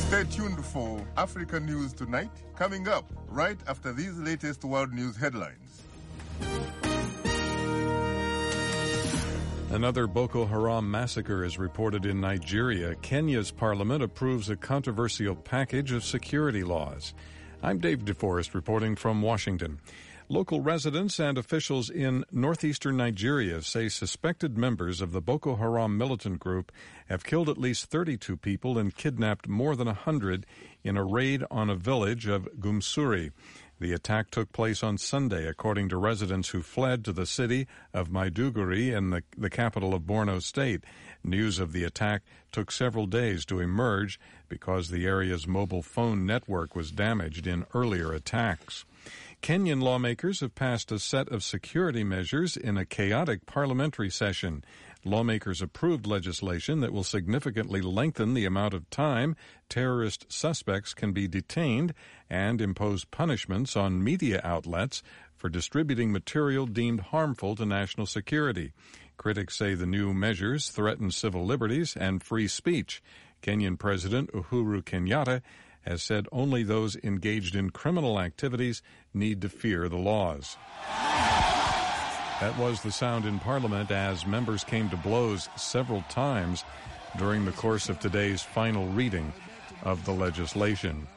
Stay tuned for Africa News Tonight, coming up right after these latest world news headlines. Another Boko Haram massacre is reported in Nigeria. Kenya's parliament approves a controversial package of security laws. I'm Dave DeForest reporting from Washington. Local residents and officials in northeastern Nigeria say suspected members of the Boko Haram militant group have killed at least 32 people and kidnapped more than 100 in a raid on a village of Gumsuri. The attack took place on Sunday, according to residents who fled to the city of Maiduguri in the capital of Borno State. News of the attack took several days to emerge because the area's mobile phone network was damaged in earlier attacks. Kenyan lawmakers have passed a set of security measures in a chaotic parliamentary session. Lawmakers approved legislation that will significantly lengthen the amount of time terrorist suspects can be detained and impose punishments on media outlets for distributing material deemed harmful to national security. Critics say the new measures threaten civil liberties and free speech. Kenyan President Uhuru Kenyatta has said only those engaged in criminal activities need to fear the laws. That was the sound in Parliament as members came to blows several times during the course of today's final reading of the legislation.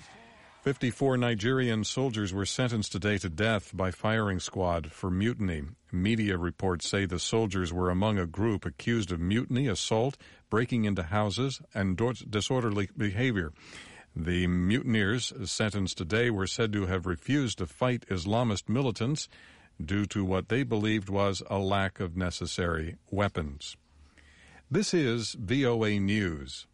54 Nigerian soldiers were sentenced today to death by firing squad for mutiny. Media reports say the soldiers were among a group accused of mutiny, assault, breaking into houses, and disorderly behavior. The mutineers sentenced today were said to have refused to fight Islamist militants due to what they believed was a lack of necessary weapons. This is VOA News.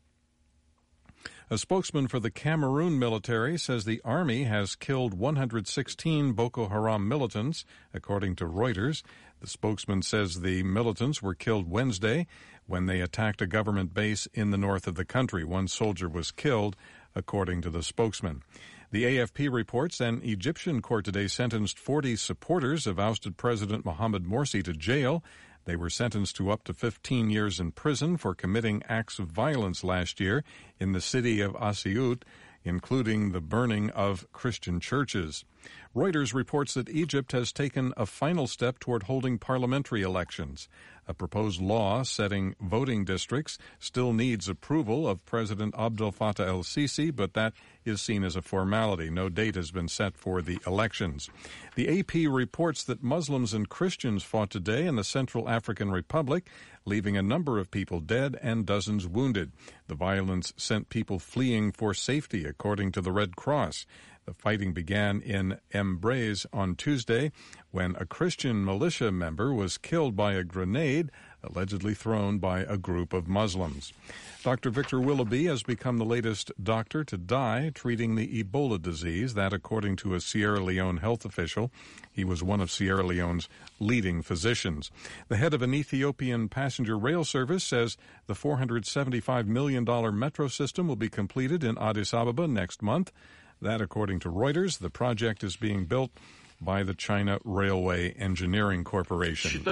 A spokesman for the Cameroon military says the army has killed 116 Boko Haram militants, according to Reuters. The spokesman says the militants were killed Wednesday when they attacked a government base in the north of the country. One soldier was killed, according to the spokesman. The AFP reports an Egyptian court today sentenced 40 supporters of ousted President Mohamed Morsi to jail. They were sentenced to up to 15 years in prison for committing acts of violence last year in the city of Asyut, including the burning of Christian churches. Reuters reports that Egypt has taken a final step toward holding parliamentary elections. A proposed law setting voting districts still needs approval of President Abdel Fattah el-Sisi, but that is seen as a formality. No date has been set for the elections. The AP reports that Muslims and Christians fought today in the Central African Republic, leaving a number of people dead and dozens wounded. The violence sent people fleeing for safety, according to the Red Cross. The fighting began in Embrace on Tuesday when a Christian militia member was killed by a grenade allegedly thrown by a group of Muslims. Dr. Victor Willoughby has become the latest doctor to die treating the Ebola disease, that according to a Sierra Leone health official. He was one of Sierra Leone's leading physicians. The head of an Ethiopian passenger rail service says the $475 million metro system will be completed in Addis Ababa next month. That, according to Reuters, the project is being built by the China Railway Engineering Corporation.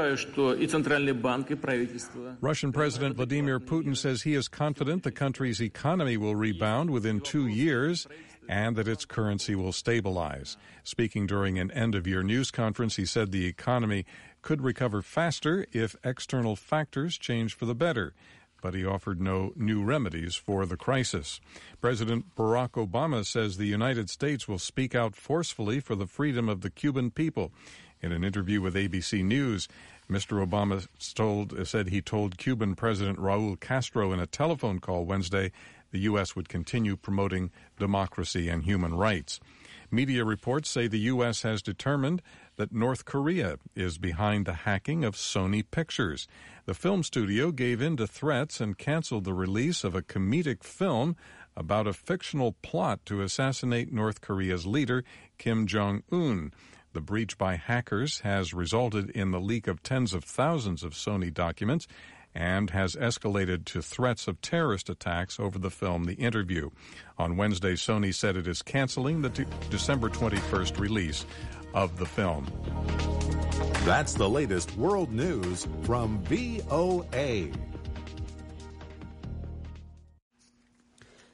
Russian President Vladimir Putin says he is confident the country's economy will rebound within 2 years and that its currency will stabilize. Speaking during an end-of-year news conference, he said the economy could recover faster if external factors change for the better. But he offered no new remedies for the crisis. President Barack Obama says the United States will speak out forcefully for the freedom of the Cuban people. In an interview with ABC News, Mr. Obama said he told Cuban President Raul Castro in a telephone call Wednesday the U.S. would continue promoting democracy and human rights. Media reports say the U.S. has determined that North Korea is behind the hacking of Sony Pictures. The film studio gave in to threats and canceled the release of a comedic film about a fictional plot to assassinate North Korea's leader, Kim Jong-un. The breach by hackers has resulted in the leak of tens of thousands of Sony documents and has escalated to threats of terrorist attacks over the film The Interview. On Wednesday, Sony said it is canceling the December 21st release of the film. That's the latest world news from VOA.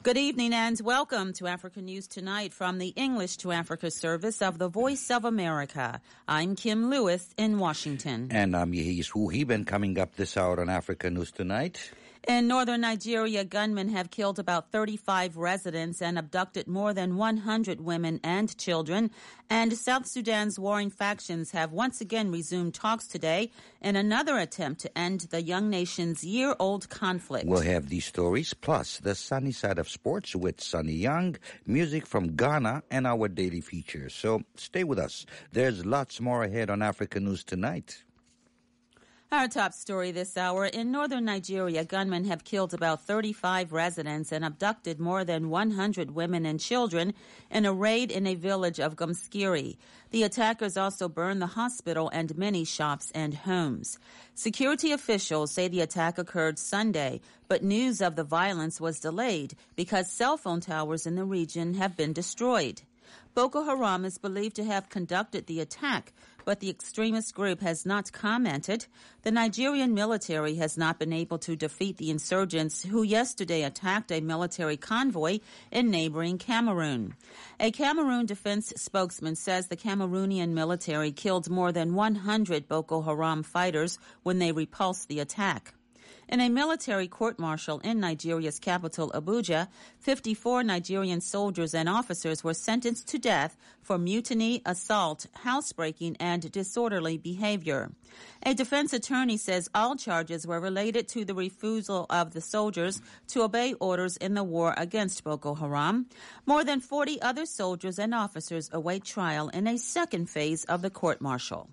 Good evening and welcome to Africa News Tonight from the English to Africa service of the Voice of America. I'm Kim Lewis in Washington. And I'm Yehis Wuheben. Coming up this hour on Africa News Tonight. In northern Nigeria, gunmen have killed about 35 residents and abducted more than 100 women and children. And South Sudan's warring factions have once again resumed talks today in another attempt to end the young nation's year-old conflict. We'll have these stories, plus the sunny side of sports with Sunny Young, music from Ghana, and our daily features. So stay with us. There's lots more ahead on Africa News Tonight. Our top story this hour. In northern Nigeria, gunmen have killed about 35 residents and abducted more than 100 women and children in a raid in a village of Gumskiri. The attackers also burned the hospital and many shops and homes. Security officials say the attack occurred Sunday, but news of the violence was delayed because cell phone towers in the region have been destroyed. Boko Haram is believed to have conducted the attack, but the extremist group has not commented. The Nigerian military has not been able to defeat the insurgents who yesterday attacked a military convoy in neighboring Cameroon. A Cameroon defense spokesman says the Cameroonian military killed more than 100 Boko Haram fighters when they repulsed the attack. In a military court-martial in Nigeria's capital, Abuja, 54 Nigerian soldiers and officers were sentenced to death for mutiny, assault, housebreaking, and disorderly behavior. A defense attorney says all charges were related to the refusal of the soldiers to obey orders in the war against Boko Haram. More than 40 other soldiers and officers await trial in a second phase of the court-martial.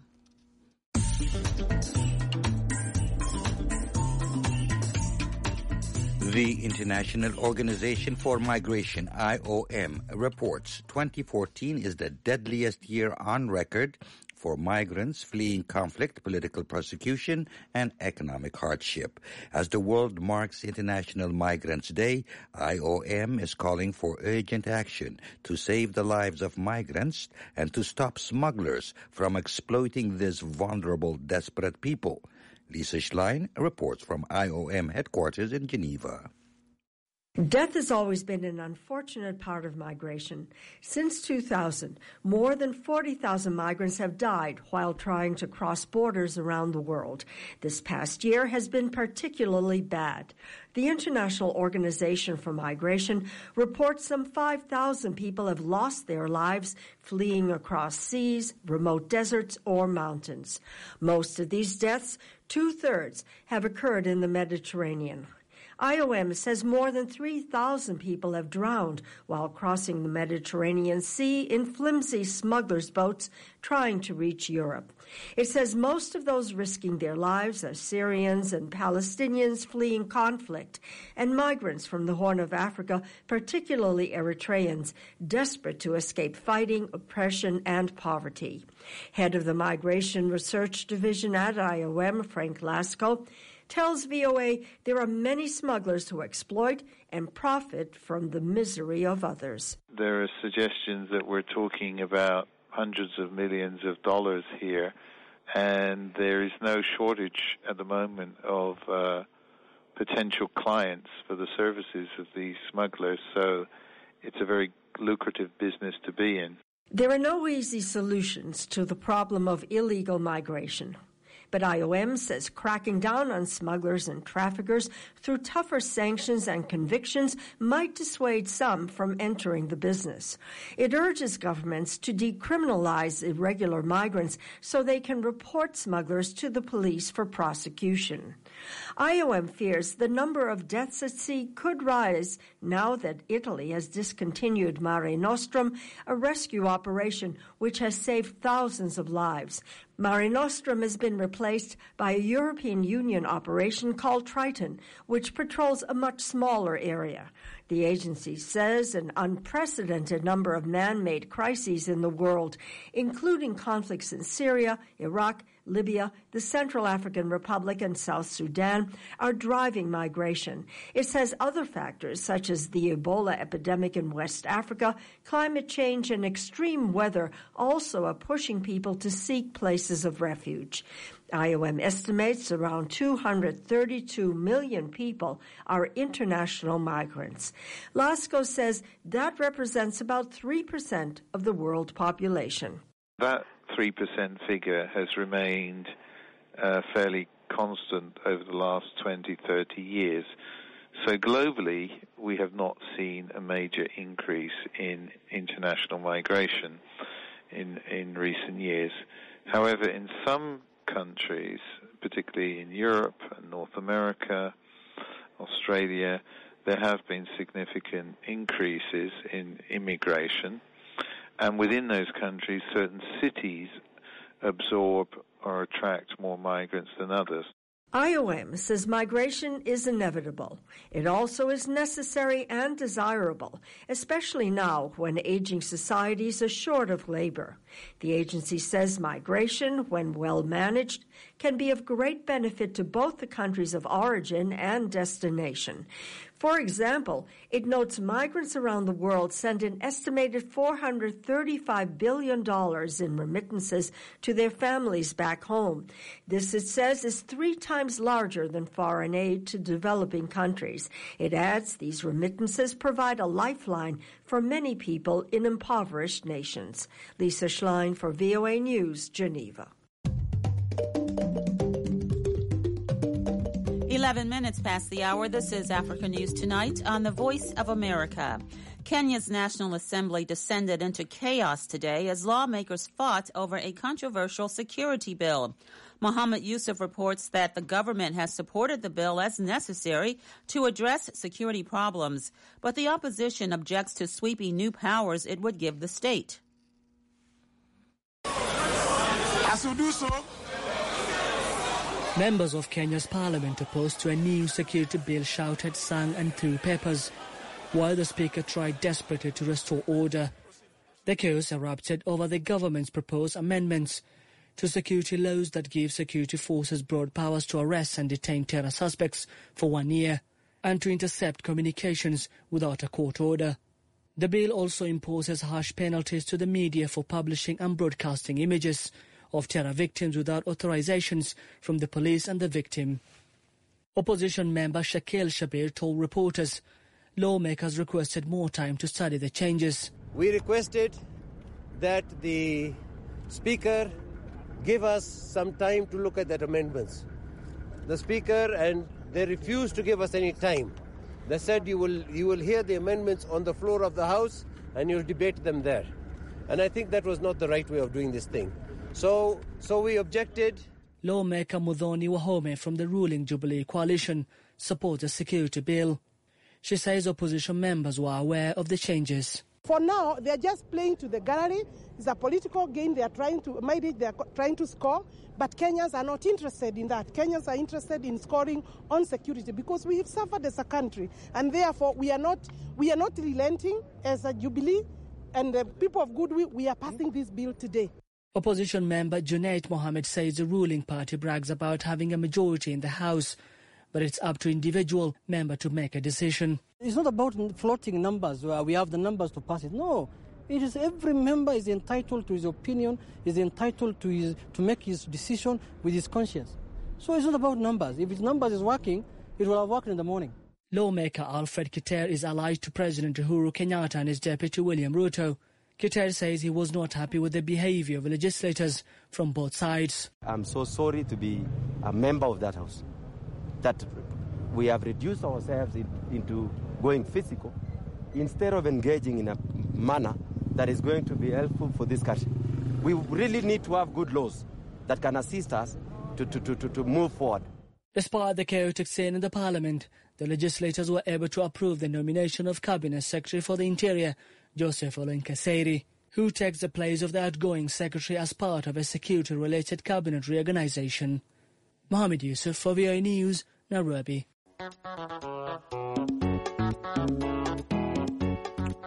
The International Organization for Migration, IOM, reports 2014 is the deadliest year on record for migrants fleeing conflict, political persecution, and economic hardship. As the world marks International Migrants Day, IOM is calling for urgent action to save the lives of migrants and to stop smugglers from exploiting these vulnerable, desperate people. Lisa Schlein reports from IOM headquarters in Geneva. Death has always been an unfortunate part of migration. Since 2000, more than 40,000 migrants have died while trying to cross borders around the world. This past year has been particularly bad. The International Organization for Migration reports some 5,000 people have lost their lives fleeing across seas, remote deserts, or mountains. Most of these deaths, 2/3, have occurred in the Mediterranean. IOM says more than 3,000 people have drowned while crossing the Mediterranean Sea in flimsy smugglers' boats trying to reach Europe. It says most of those risking their lives are Syrians and Palestinians fleeing conflict and migrants from the Horn of Africa, particularly Eritreans, desperate to escape fighting, oppression, and poverty. Head of the Migration Research Division at IOM, Frank Lasco, tells VOA there are many smugglers who exploit and profit from the misery of others. There are suggestions that we're talking about hundreds of millions of dollars here, and there is no shortage at the moment of potential clients for the services of these smugglers, so it's a very lucrative business to be in. There are no easy solutions to the problem of illegal migration. But IOM says cracking down on smugglers and traffickers through tougher sanctions and convictions might dissuade some from entering the business. It urges governments to decriminalize irregular migrants so they can report smugglers to the police for prosecution. IOM fears the number of deaths at sea could rise now that Italy has discontinued Mare Nostrum, a rescue operation which has saved thousands of lives. Mare Nostrum has been replaced by a European Union operation called Triton, which patrols a much smaller area. The agency says an unprecedented number of man-made crises in the world, including conflicts in Syria, Iraq, Libya, the Central African Republic, and South Sudan are driving migration. It says other factors, such as the Ebola epidemic in West Africa, climate change, and extreme weather, also are pushing people to seek places of refuge. IOM estimates around 232 million people are international migrants. LASCO says that represents about 3% of the world population. That 3% figure has remained fairly constant over the last 20, 30 years. So globally, we have not seen a major increase in international migration in recent years. However, in some countries, particularly in Europe and North America, Australia, there have been significant increases in immigration. And within those countries, certain cities absorb or attract more migrants than others. IOM says migration is inevitable. It also is necessary and desirable, especially now when aging societies are short of labor. The agency says migration, when well managed, can be of great benefit to both the countries of origin and destination. For example, it notes migrants around the world send an estimated $435 billion in remittances to their families back home. This, it says, is 3 times larger than foreign aid to developing countries. It adds these remittances provide a lifeline for many people in impoverished nations. Lisa Schlein for VOA News, Geneva. 11 minutes past the hour. This is Africa News Tonight on the Voice of America. Kenya's National Assembly descended into chaos today as lawmakers fought over a controversial security bill. Mohammed Yusuf reports that the government has supported the bill as necessary to address security problems, but the opposition objects to sweeping new powers it would give the state. As we do so, members of Kenya's parliament opposed to a new security bill shouted, sang and threw papers, while the speaker tried desperately to restore order. The chaos erupted over the government's proposed amendments to security laws that give security forces broad powers to arrest and detain terror suspects for 1 year and to intercept communications without a court order. The bill also imposes harsh penalties to the media for publishing and broadcasting images of terror victims without authorizations from the police and the victim. Opposition member Shakil Shabir told reporters lawmakers requested more time to study the changes. We requested that the Speaker give us some time to look at that amendments. The Speaker, and they refused to give us any time. They said you will hear the amendments on the floor of the House and you'll debate them there. And I think that was not the right way of doing this thing. So we objected. Lawmaker Muthoni Wahome from the ruling Jubilee coalition supports the security bill. She says opposition members were aware of the changes. For now, they are just playing to the gallery. It's a political game they are trying to score, but Kenyans are not interested in that. Kenyans are interested in scoring on security because we have suffered as a country, and therefore we are not relenting as a Jubilee and the people of goodwill. We are passing this bill today. Opposition member Junaid Mohammed says the ruling party brags about having a majority in the House, but it's up to individual member to make a decision. It's not about floating numbers where we have the numbers to pass it. No, it is every member is entitled to his opinion, is entitled to make his decision with his conscience. So it's not about numbers. If his numbers is working, it will have worked in the morning. Lawmaker Alfred Kitter is allied to President Uhuru Kenyatta and his deputy William Ruto. Kitter says he was not happy with the behavior of legislators from both sides. I'm so sorry to be a member of that House, that we have reduced ourselves into going physical instead of engaging in a manner that is going to be helpful for this country. We really need to have good laws that can assist us to move forward. Despite the chaotic scene in the parliament, the legislators were able to approve the nomination of Cabinet Secretary for the Interior, Joseph Ole Nkaiserry, who takes the place of the outgoing secretary as part of a security-related cabinet reorganization. Mohammed Yusuf for VOA News, Nairobi.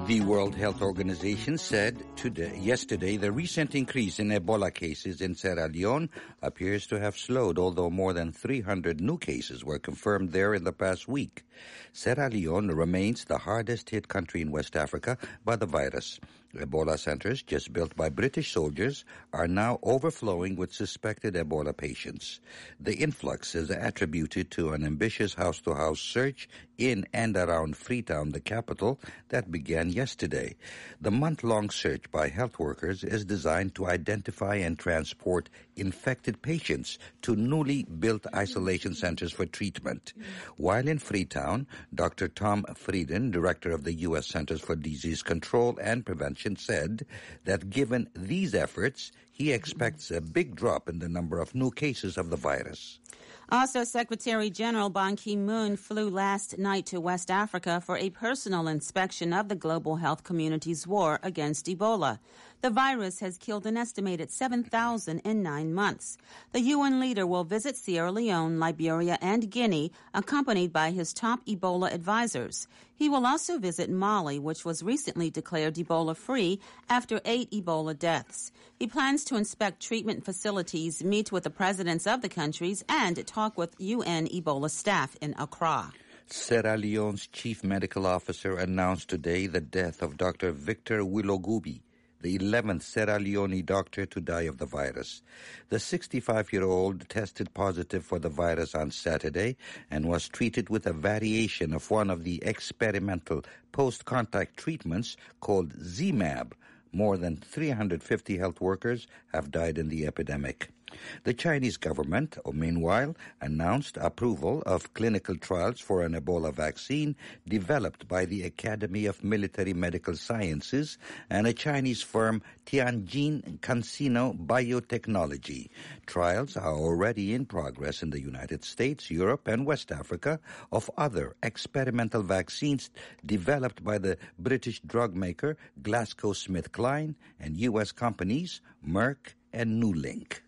The World Health Organization said yesterday the recent increase in Ebola cases in Sierra Leone appears to have slowed, although more than 300 new cases were confirmed there in the past week. Sierra Leone remains the hardest hit country in West Africa by the virus. Ebola centers, just built by British soldiers, are now overflowing with suspected Ebola patients. The influx is attributed to an ambitious house-to-house search in and around Freetown, the capital, that began yesterday. The month-long search by health workers is designed to identify and transport infected patients to newly built isolation centers for treatment. While in Freetown, Dr. Tom Frieden, director of the U.S. Centers for Disease Control and Prevention, said that given these efforts, he expects a big drop in the number of new cases of the virus. Also, Secretary General Ban Ki-moon flew last night to West Africa for a personal inspection of the global health community's war against Ebola. The virus has killed an estimated 7,000 in 9 months. The UN leader will visit Sierra Leone, Liberia, and Guinea, accompanied by his top Ebola advisors. He will also visit Mali, which was recently declared Ebola-free after 8 Ebola deaths. He plans to inspect treatment facilities, meet with the presidents of the countries, and talk with UN Ebola staff in Accra. Sierra Leone's chief medical officer announced today the death of Dr. Victor Willoughby, the 11th Sierra Leone doctor to die of the virus. The 65-year-old tested positive for the virus on Saturday and was treated with a variation of one of the experimental post-contact treatments called ZMapp. More than 350 health workers have died in the epidemic. The Chinese government, meanwhile, announced approval of clinical trials for an Ebola vaccine developed by the Academy of Military Medical Sciences and a Chinese firm, Tianjin CanSino Biotechnology. Trials are already in progress in the United States, Europe, and West Africa of other experimental vaccines developed by the British drug maker GlaxoSmithKline and U.S. companies Merck and Newlink.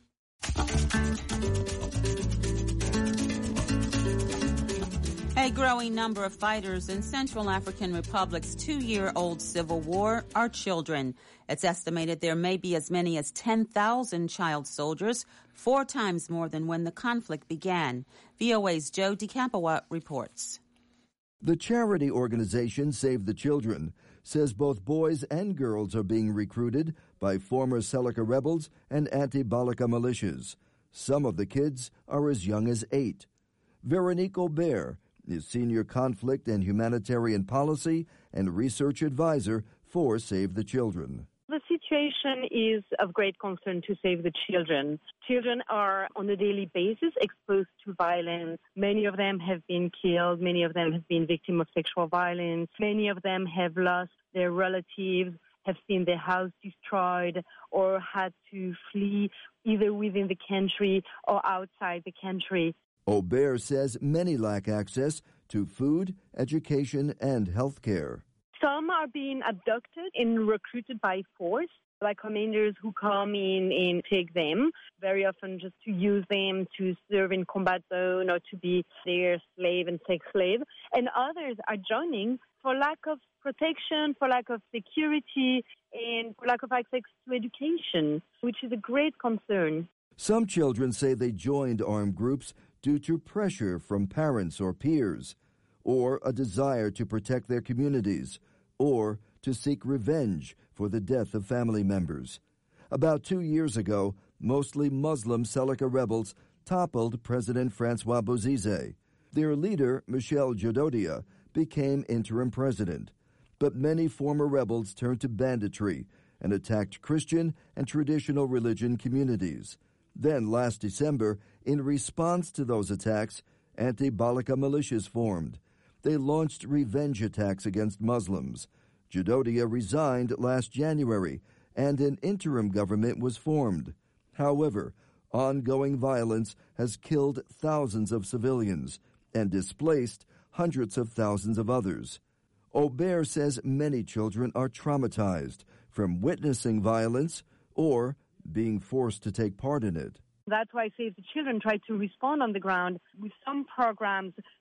A growing number of fighters in Central African Republic's 2-year-old civil war are children. It's estimated there may be as many as 10,000 child soldiers, 4 times more than when the conflict began. VOA's Joe DeCampoa reports. The charity organization Save the Children says both boys and girls are being recruited by former Seleka rebels and anti-Balaka militias. Some of the kids are as young as 8. Veronique Aubert is Senior Conflict and Humanitarian Policy and Research Advisor for Save the Children. The situation is of great concern to Save the Children. Children are on a daily basis exposed to violence. Many of them have been killed. Many of them have been victims of sexual violence. Many of them have lost their relatives, have seen their house destroyed, or had to flee either within the country or outside the country. Aubert says many lack access to food, education, and health care. Some are being abducted and recruited by force, like commanders who come in and take them, very often just to use them to serve in combat zone or to be their slave and sex slave. And others are joining for lack of protection, for lack of security, and for lack of access to education, which is a great concern. Some children say they joined armed groups due to pressure from parents or peers, or a desire to protect their communities, or to seek revenge for the death of family members. About 2 years ago, mostly Muslim Seleka rebels toppled President Francois Bozize. Their leader, Michel Djododia, became interim president. But many former rebels turned to banditry and attacked Christian and traditional religion communities. Then, last December, in response to those attacks, anti-Balaka militias formed. They launched revenge attacks against Muslims. Djododia resigned last January, and an interim government was formed. However, ongoing violence has killed thousands of civilians and displaced hundreds of thousands of others. Aubert says many children are traumatized from witnessing violence or being forced to take part in it. That's why Save the Children tried to respond on the ground with some programs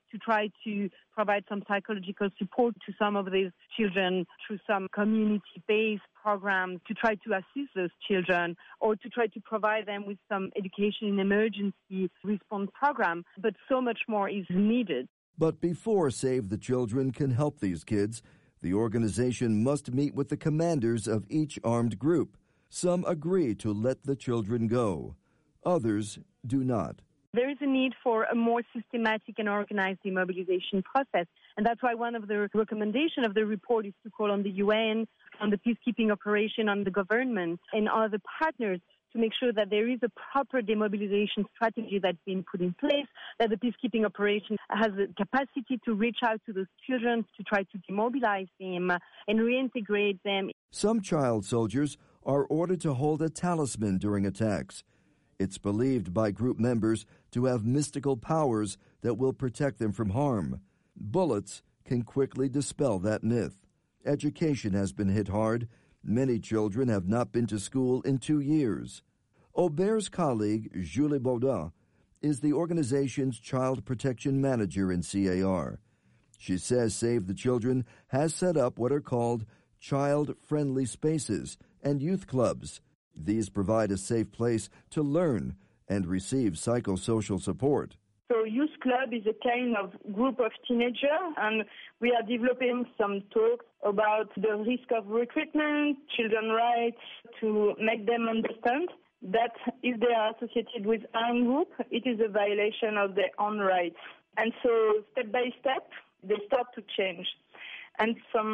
to try to provide some psychological support to some of these children through some community-based programs to try to assist those children or to try to provide them with some education in emergency response program. But so much more is needed. But before Save the Children can help these kids, the organization must meet with the commanders of each armed group. Some agree to let the children go. Others do not. There is a need for a more systematic and organized demobilization process. And that's why one of the recommendations of the report is to call on the UN, on the peacekeeping operation, on the government and other partners to make sure that there is a proper demobilization strategy that's been put in place, that the peacekeeping operation has the capacity to reach out to those children, to try to demobilize them and reintegrate them. Some child soldiers are ordered to hold a talisman during attacks. It's believed by group members to have mystical powers that will protect them from harm. Bullets can quickly dispel that myth. Education has been hit hard. Many children have not been to school in 2 years. Aubert's colleague, Julie Baudin, is the organization's child protection manager in CAR. She says Save the Children has set up what are called child-friendly spaces and youth clubs. These provide a safe place to learn and receive psychosocial support. So Youth Club is a kind of group of teenagers, and we are developing some talks about the risk of recruitment, children's rights, to make them understand that if they are associated with armed group, it is a violation of their own rights. And so step by step, they start to change. And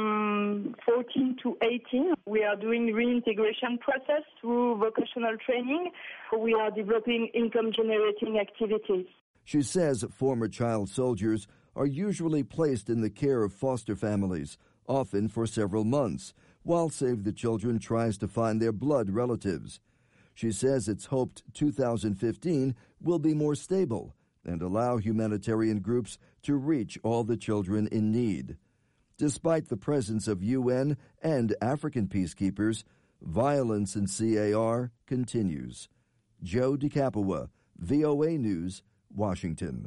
from 14 to 18, we are doing reintegration process through vocational training. We are developing income-generating activities. She says former child soldiers are usually placed in the care of foster families, often for several months, while Save the Children tries to find their blood relatives. She says it's hoped 2015 will be more stable and allow humanitarian groups to reach all the children in need. Despite the presence of UN and African peacekeepers, violence in CAR continues. Joe DeCapua, VOA News, Washington.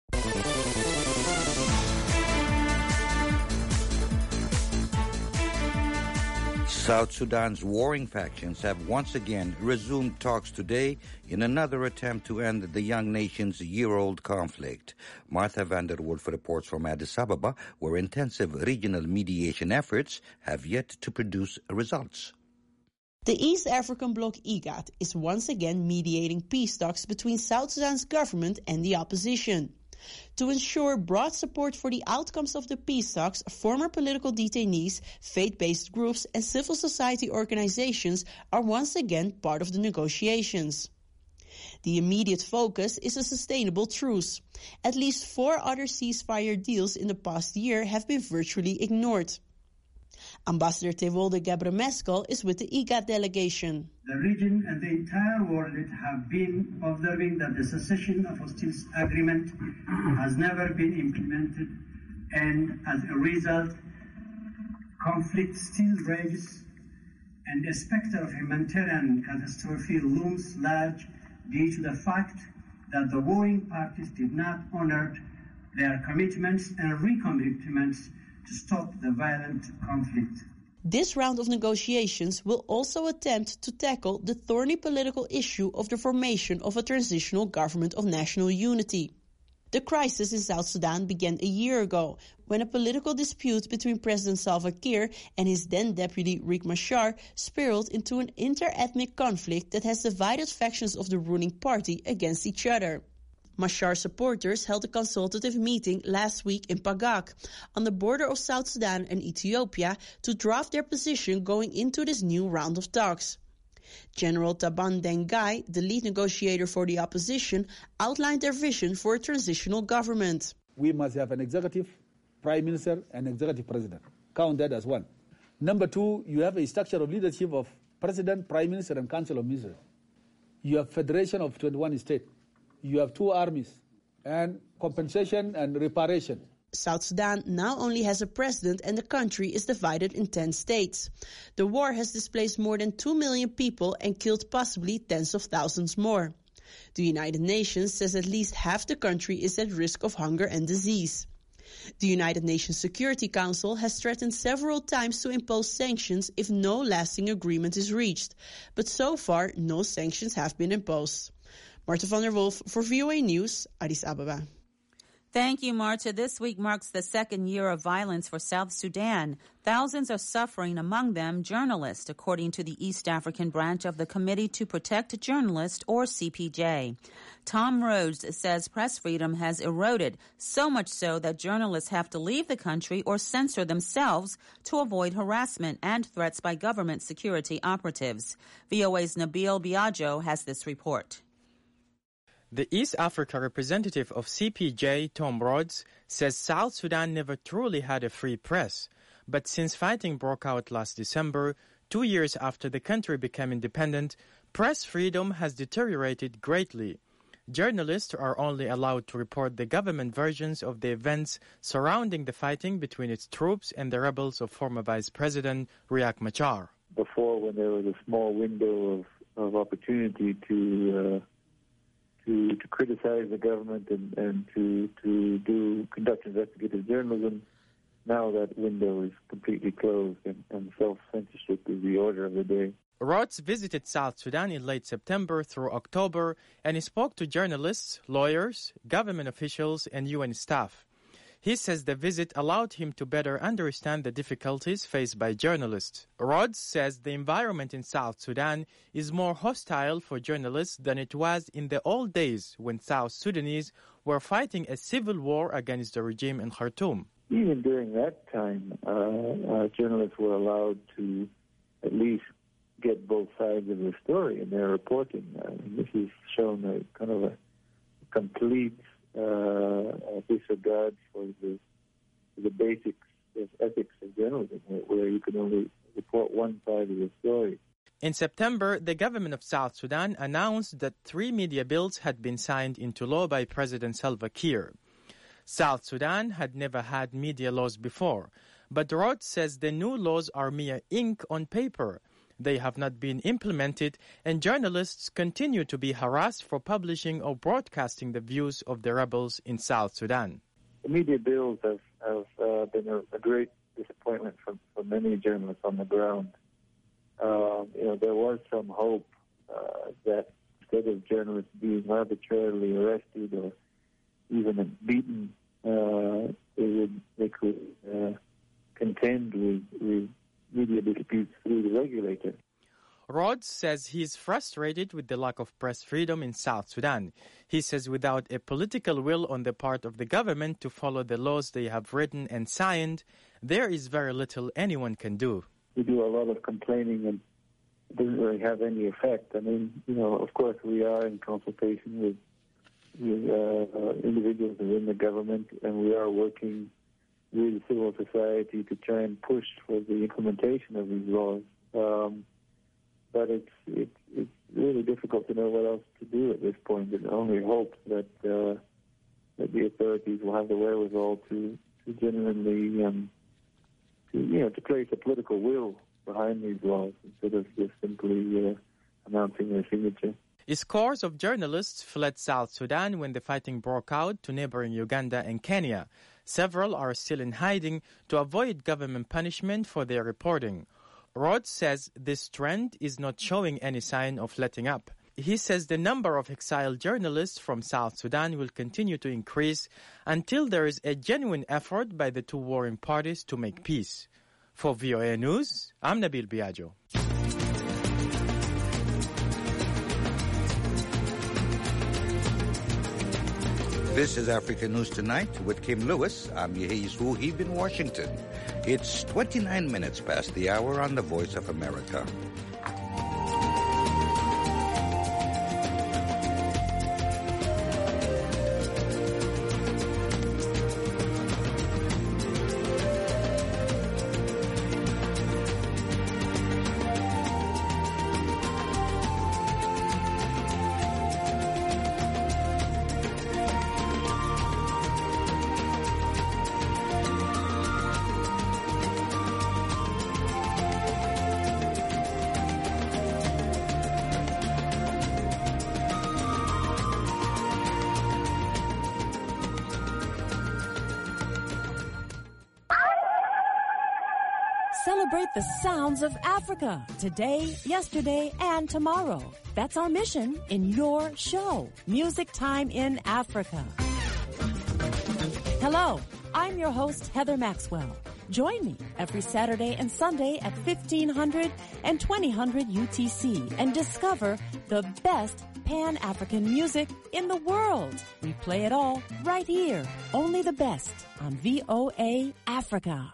South Sudan's warring factions have once again resumed talks today in another attempt to end the young nation's year-old conflict. Martha Vander Wolf reports from Addis Ababa, where intensive regional mediation efforts have yet to produce results. The East African bloc IGAD is once again mediating peace talks between South Sudan's government and the opposition. To ensure broad support for the outcomes of the peace talks, former political detainees, faith-based groups, and civil society organizations are once again part of the negotiations. The immediate focus is a sustainable truce. At least 4 other ceasefire deals in the past year have been virtually ignored. Ambassador Tewolde Gebremeskel is with the IGAD delegation. The region and the entire world have been observing that the cessation of hostilities agreement has never been implemented, and as a result, conflict still rages, and the specter of humanitarian catastrophe looms large due to the fact that the warring parties did not honor their commitments and recommitments to stop the violent conflict. This round of negotiations will also attempt to tackle the thorny political issue of the formation of a transitional government of national unity. The crisis in South Sudan began a year ago, when a political dispute between President Salva Kiir and his then-deputy Riek Machar spiraled into an inter-ethnic conflict that has divided factions of the ruling party against each other. Machar supporters held a consultative meeting last week in Pagak, on the border of South Sudan and Ethiopia, to draft their position going into this new round of talks. General Taban Dengai, the lead negotiator for the opposition, outlined their vision for a transitional government. We must have an executive prime minister and executive president. Count that as one. Number 2, you have a structure of leadership of president, prime minister, and council of ministers. You have federation of 21 states. You have 2 armies, and compensation and reparation. South Sudan now only has a president, and the country is divided in 10 states. The war has displaced more than 2 million people and killed possibly tens of thousands more. The United Nations says at least half the country is at risk of hunger and disease. The United Nations Security Council has threatened several times to impose sanctions if no lasting agreement is reached, but so far no sanctions have been imposed. Marta van der Wolf for VOA News, Addis Ababa. Thank you, Marta. This week marks the second year of violence for South Sudan. Thousands are suffering, among them journalists, according to the East African branch of the Committee to Protect Journalists, or CPJ. Tom Rhodes says press freedom has eroded, so much so that journalists have to leave the country or censor themselves to avoid harassment and threats by government security operatives. VOA's Nabil Biagio has this report. The East Africa representative of CPJ, Tom Rhodes, says South Sudan never truly had a free press. But since fighting broke out last December, 2 years after the country became independent, press freedom has deteriorated greatly. Journalists are only allowed to report the government versions of the events surrounding the fighting between its troops and the rebels of former Vice President Riek Machar. Before, when there was a small window of opportunity to criticize the government and to conduct investigative journalism, now that window is completely closed and self-censorship is the order of the day. Rhodes visited South Sudan in late September through October, and he spoke to journalists, lawyers, government officials, and UN staff. He says the visit allowed him to better understand the difficulties faced by journalists. Rhodes says the environment in South Sudan is more hostile for journalists than it was in the old days when South Sudanese were fighting a civil war against the regime in Khartoum. Even during that time, journalists were allowed to at least get both sides of the story in their reporting. This has shown a kind of a complete disregard for the basics of ethics of journalism, where you can only report one side of the story. In September, the government of South Sudan announced that 3 media bills had been signed into law by President Salva Kiir. South Sudan had never had media laws before, but Rhodes says the new laws are mere ink on paper. They have not been implemented, and journalists continue to be harassed for publishing or broadcasting the views of the rebels in South Sudan. The media bills have been a great disappointment for many journalists on the ground. There was some hope that instead of journalists being arbitrarily arrested or even beaten, they could contend with media disputes through the regulator. Rhodes says he is frustrated with the lack of press freedom in South Sudan. He says without a political will on the part of the government to follow the laws they have written and signed, there is very little anyone can do. We do a lot of complaining and it doesn't really have any effect. I mean, of course we are in consultation with individuals within the government, and we are working with civil society to try and push for the implementation of these laws. But it's really difficult to know what else to do at this point. There's only hope that the authorities will have the wherewithal to genuinely to place a political will behind these laws instead of just simply announcing their signature. Scores of journalists fled South Sudan when the fighting broke out to neighboring Uganda and Kenya. Several are still in hiding to avoid government punishment for their reporting. Rhodes says this trend is not showing any sign of letting up. He says the number of exiled journalists from South Sudan will continue to increase until there is a genuine effort by the two warring parties to make peace. For VOA News, I'm Nabil Biagio. This is Africa News Tonight with Kim Lewis. I'm Yehiz Wuhib in Washington. It's 29 minutes past the hour on the Voice of America. celebrate the sounds of Africa today, yesterday, and tomorrow. That's our mission in your show, Music Time in Africa. Hello, I'm your host, Heather Maxwell. Join me every Saturday and Sunday at 1500 and 2000 UTC and discover the best Pan-African music in the world. We play it all right here. Only the best on VOA Africa.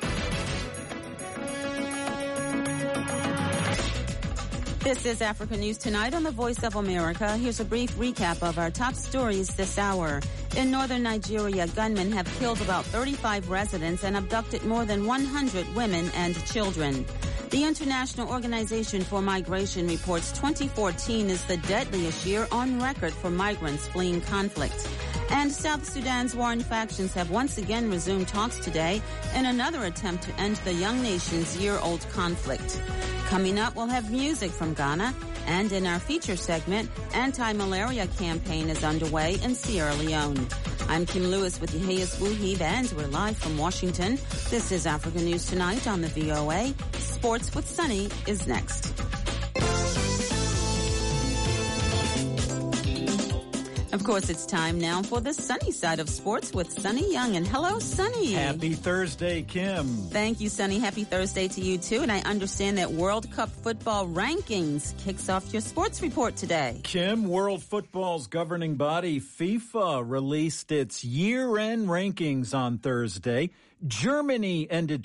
This is Africa News Tonight on the Voice of America. Here's a brief recap of our top stories this hour. In northern Nigeria, gunmen have killed about 35 residents and abducted more than 100 women and children. The International Organization for Migration reports 2014 is the deadliest year on record for migrants fleeing conflict. And South Sudan's warring factions have once again resumed talks today in another attempt to end the young nation's year-old conflict. Coming up, we'll have music from Ghana. And in our feature segment, anti-malaria campaign is underway in Sierra Leone. I'm Kim Lewis with Yehias Wuhib, and we're live from Washington. This is Africa News Tonight on the VOA. Sports with Sunny is next. Of course, it's time now for the sunny side of sports with Sunny Young. And hello, Sunny. Happy Thursday, Kim. Thank you, Sunny. Happy Thursday to you, too. And I understand that World Cup football rankings kicks off your sports report today. Kim, world football's governing body, FIFA, released its year-end rankings on Thursday. Germany ended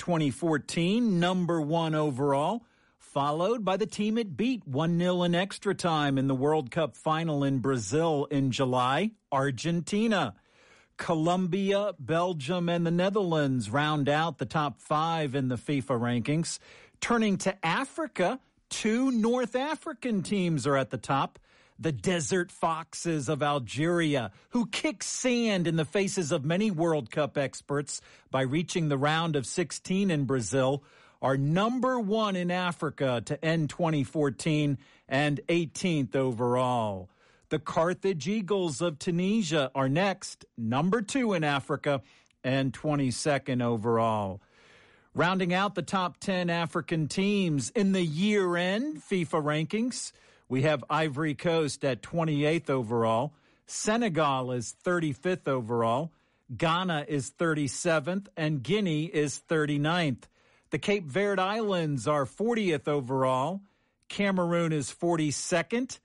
2014 number 1 overall, followed by the team it beat 1-0 in extra time in the World Cup final in Brazil in July, Argentina. Colombia, Belgium, and the Netherlands round out the top 5 in the FIFA rankings. Turning to Africa, 2 North African teams are at the top. The Desert Foxes of Algeria, who kick sand in the faces of many World Cup experts by reaching the round of 16 in Brazil, are number 1 in Africa to end 2014 and 18th overall. The Carthage Eagles of Tunisia are next, number 2 in Africa and 22nd overall. Rounding out the top 10 African teams in the year-end FIFA rankings, we have Ivory Coast at 28th overall. Senegal is 35th overall. Ghana is 37th, and Guinea is 39th. The Cape Verde Islands are 40th overall. Cameroon is 42nd.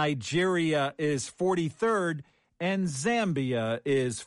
Nigeria is 43rd. And Zambia is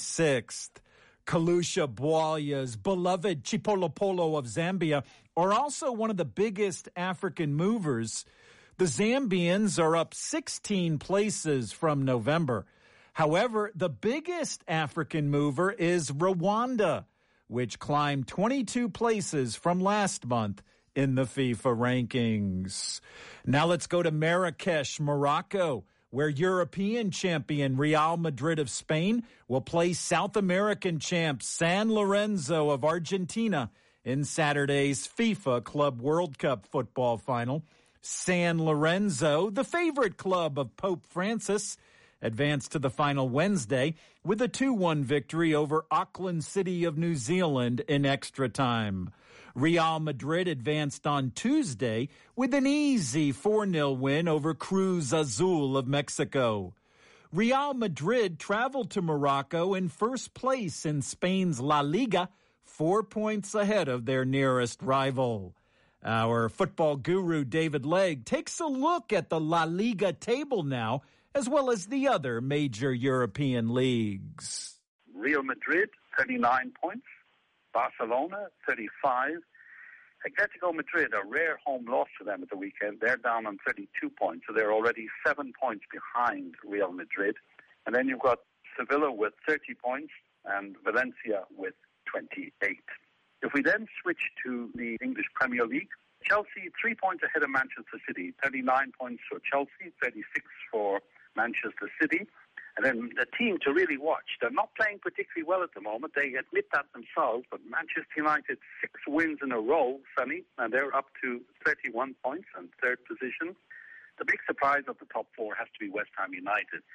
46th. Kalusha Bwalya's beloved Chipolopolo of Zambia are also one of the biggest African movers. The Zambians are up 16 places from November. However, the biggest African mover is Rwanda, which climbed 22 places from last month in the FIFA rankings. Now let's go to Marrakesh, Morocco, where European champion Real Madrid of Spain will play South American champ San Lorenzo of Argentina in Saturday's FIFA Club World Cup football final. San Lorenzo, the favorite club of Pope Francis, advanced to the final Wednesday with a 2-1 victory over Auckland City of New Zealand in extra time. Real Madrid advanced on Tuesday with an easy 4-0 win over Cruz Azul of Mexico. Real Madrid traveled to Morocco in first place in Spain's La Liga, 4 points ahead of their nearest rival. Our football guru David Legg takes a look at the La Liga table now, as well as the other major European leagues. Real Madrid, 39 points. Barcelona, 35. Atletico Madrid, a rare home loss for them at the weekend. They're down on 32 points, so they're already 7 points behind Real Madrid. And then you've got Sevilla with 30 points and Valencia with 28. If we then switch to the English Premier League, Chelsea 3 points ahead of Manchester City, 39 points for Chelsea, 36 for Manchester City. And then the team to really watch, they're not playing particularly well at the moment. They admit that themselves, but Manchester United 6 wins in a row, Sonny, and they're up to 31 points and third position. The big surprise of the top 4 has to be West Ham United.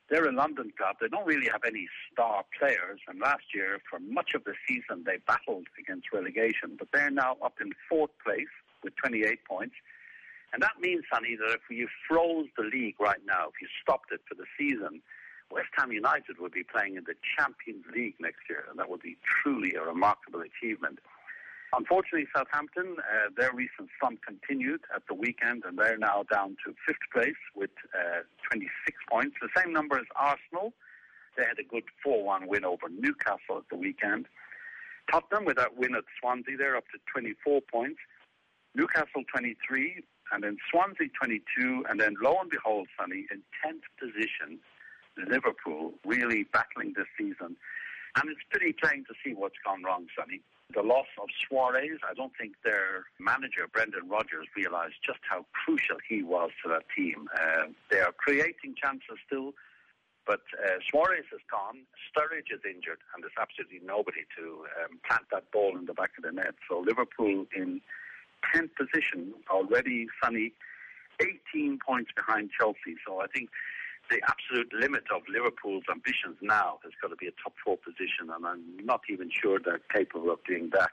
They're a London club. They don't really have any star players. And last year, for much of the season, they battled against relegation. But they're now up in 4th place with 28 points. And that means, Sonny, that if you froze the league right now, if you stopped it for the season, West Ham United would be playing in the Champions League next year. And that would be truly a remarkable achievement. Unfortunately, Southampton, their recent slump continued at the weekend, and they're now down to 5th place with 26 points. The same number as Arsenal. They had a good 4-1 win over Newcastle at the weekend. Tottenham, with that win at Swansea, they're up to 24 points. Newcastle 23, and then Swansea 22, and then lo and behold, Sonny, in 10th position, Liverpool really battling this season. And it's pretty plain to see what's gone wrong, Sonny. The loss of Suarez, I don't think their manager, Brendan Rodgers, realised just how crucial he was to that team. They are creating chances still, but Suarez is gone, Sturridge is injured, and there's absolutely nobody to plant that ball in the back of the net. So Liverpool in 10th position already, Sonny, 18 points behind Chelsea. So I think the absolute limit of Liverpool's ambitions now has got to be a top 4 position, and I'm not even sure they're capable of doing that.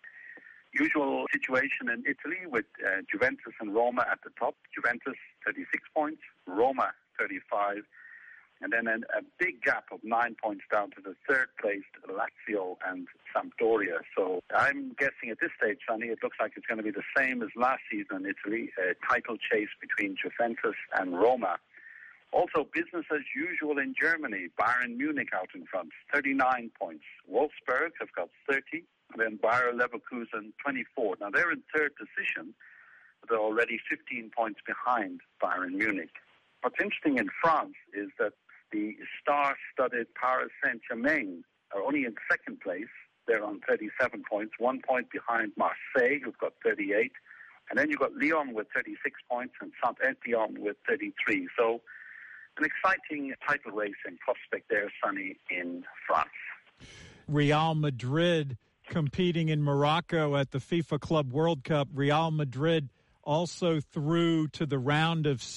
Usual situation in Italy with Juventus and Roma at the top. Juventus 36 points, Roma 35, and then a big gap of 9 points down to the 3rd placed Lazio and Sampdoria. So I'm guessing at this stage, Sonny, it looks like it's going to be the same as last season in Italy, a title chase between Juventus and Roma. Also, business as usual in Germany. Bayern Munich out in front, 39 points. Wolfsburg have got 30, and then Bayer Leverkusen, 24. Now, they're in 3rd position, but they're already 15 points behind Bayern Munich. What's interesting in France is that the star-studded Paris Saint-Germain are only in 2nd place. They're on 37 points, 1 point behind Marseille, who've got 38. And then you've got Lyon with 36 points and Saint-Étienne with 33. So an exciting title race in prospect there, Sonny, in France. Real Madrid competing in Morocco at the FIFA Club World Cup. Real Madrid also through to the round of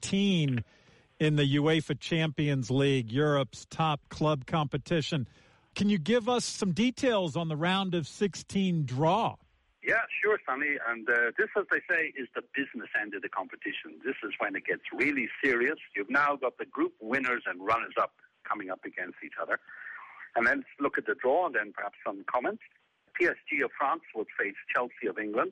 16 in the UEFA Champions League, Europe's top club competition. Can you give us some details on the round of 16 draw? Yeah, sure, Sonny. And this, as they say, is the business end of the competition. This is when it gets really serious. You've now got the group winners and runners-up coming up against each other. And then let's look at the draw and then perhaps some comments. PSG of France would face Chelsea of England.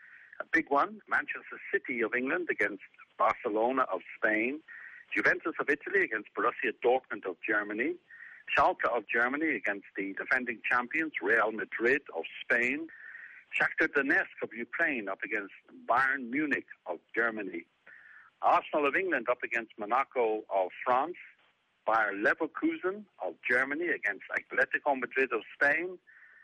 A big one, Manchester City of England against Barcelona of Spain. Juventus of Italy against Borussia Dortmund of Germany. Schalke of Germany against the defending champions, Real Madrid of Spain. Shakhtar Donetsk of Ukraine up against Bayern Munich of Germany. Arsenal of England up against Monaco of France. Bayer Leverkusen of Germany against Atletico Madrid of Spain.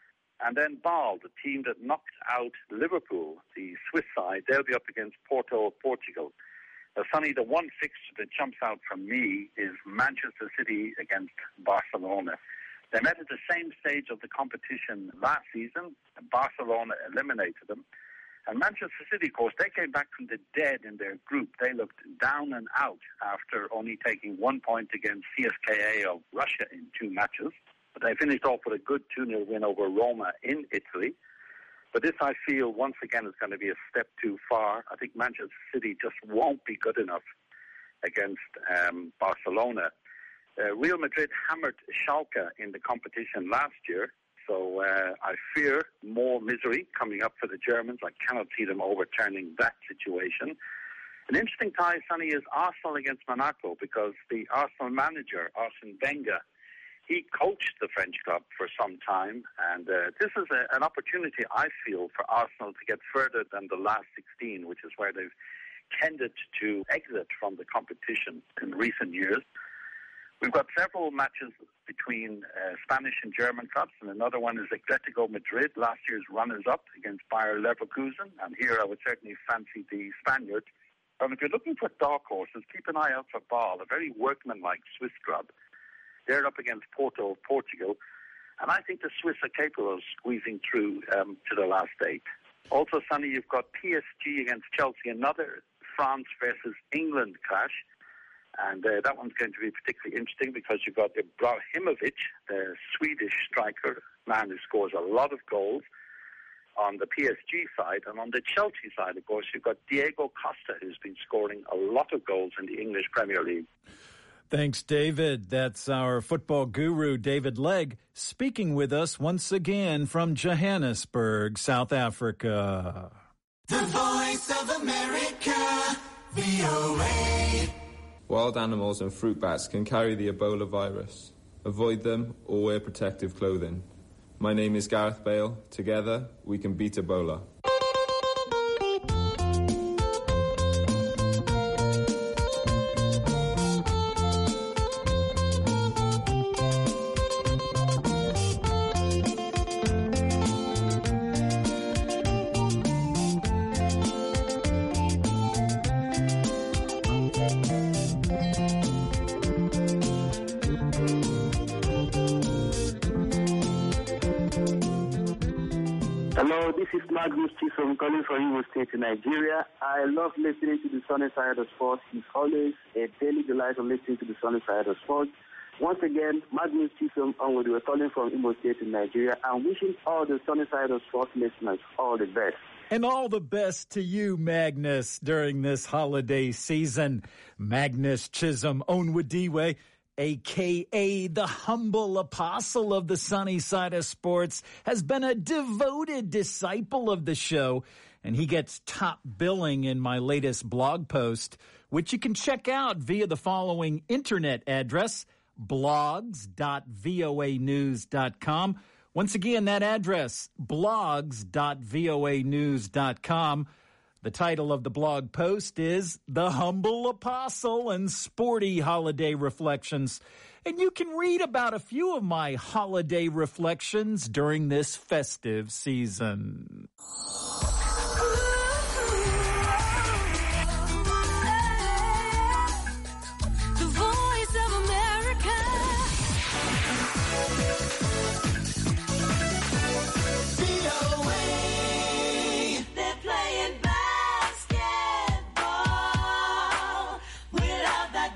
And then Bâle, the team that knocked out Liverpool, the Swiss side, they'll be up against Porto of Portugal. Now, Sonny, the one fixture that jumps out from me is Manchester City against Barcelona. They met at the same stage of the competition last season, and Barcelona eliminated them. And Manchester City, of course, they came back from the dead in their group. They looked down and out after only taking 1 point against CSKA of Russia in 2 matches. But they finished off with a good 2-0 win over Roma in Italy. But this, I feel, once again is going to be a step too far. I think Manchester City just won't be good enough against Barcelona. Real Madrid hammered Schalke in the competition last year, so I fear more misery coming up for the Germans. I cannot see them overturning that situation. An interesting tie, Sonny, is Arsenal against Monaco, because the Arsenal manager, Arsene Wenger, he coached the French club for some time, and this is an opportunity, I feel, for Arsenal to get further than the last 16, which is where they've tended to exit from the competition in recent years. We've got several matches between Spanish and German clubs, and another one is Atletico Madrid, last year's runners-up against Bayer Leverkusen, and here I would certainly fancy the Spaniards. And if you're looking for dark horses, keep an eye out for Bâle, a very workmanlike Swiss club. They're up against Porto of Portugal, and I think the Swiss are capable of squeezing through to the last 8. Also, Sonny, you've got PSG against Chelsea, another France versus England clash. And that one's going to be particularly interesting because you've got Ibrahimovic, the Swedish striker, man who scores a lot of goals on the PSG side. And on the Chelsea side, of course, you've got Diego Costa, who's been scoring a lot of goals in the English Premier League. Thanks, David. That's our football guru, David Legg, speaking with us once again from Johannesburg, South Africa. The Voice of America, VOA. Wild animals and fruit bats can carry the Ebola virus. Avoid them or wear protective clothing. My name is Gareth Bale. Together, we can beat Ebola. Hello, this is Magnus Chisom calling from Imo State in Nigeria. I love listening to the Sunny Side of Sports. It's always a daily delight of listening to the Sunny Side of Sports. Once again, Magnus Chisom, we're calling from Imo State in Nigeria. I'm wishing all the Sunny Side of Sports listeners all the best. And all the best to you, Magnus, during this holiday season. Magnus Chisholm Onwudiwe, a.k.a. the humble apostle of the Sunny Side of Sports, has been a devoted disciple of the show, and he gets top billing in my latest blog post, which you can check out via the following internet address, blogs.voanews.com. Once again, that address, blogs.voanews.com. The title of the blog post is The Humble Apostle and Sporty Holiday Reflections. And you can read about a few of my holiday reflections during this festive season. The Voice of America. VOA. They're playing basketball. We love that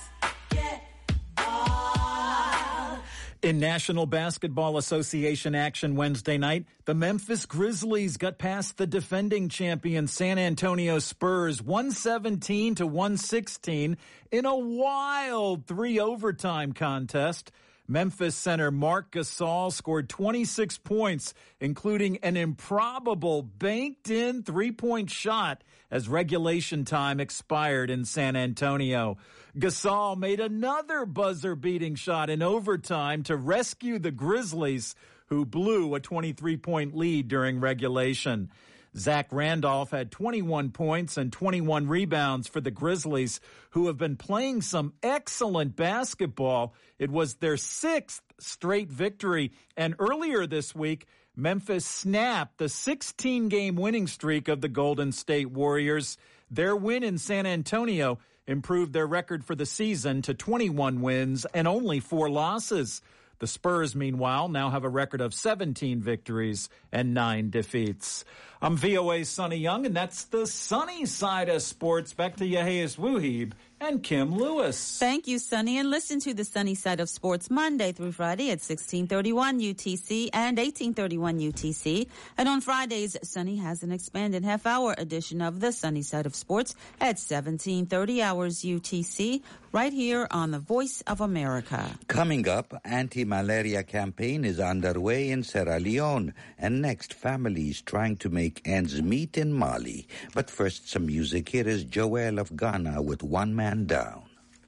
basketball. In National Basketball Association action Wednesday night, the Memphis Grizzlies got past the defending champion San Antonio Spurs 117-116 in a wild 3-overtime contest. Memphis center Marc Gasol scored 26 points, including an improbable banked-in three-point shot as regulation time expired in San Antonio. Gasol made another buzzer-beating shot in overtime to rescue the Grizzlies, who blew a 23-point lead during regulation. Zach Randolph had 21 points and 21 rebounds for the Grizzlies, who have been playing some excellent basketball. It was their 6th straight victory, and earlier this week, Memphis snapped the 16-game winning streak of the Golden State Warriors. Their win in San Antonio improved their record for the season to 21 wins and only 4 losses. The Spurs, meanwhile, now have a record of 17 victories and 9 defeats. I'm VOA's Sonny Young, and that's the Sunny Side of Sports. Back to Yahya Wuhib and Kim Lewis. Thank you, Sonny. And listen to the Sunny Side of Sports Monday through Friday at 1631 UTC and 1831 UTC. And on Fridays, Sonny has an expanded half-hour edition of the Sunny Side of Sports at 1730 hours UTC, right here on the Voice of America. Coming up, anti-malaria campaign is underway in Sierra Leone. And next, families trying to make ends meet in Mali. But first, some music. Here is Joel of Ghana with One Man Down.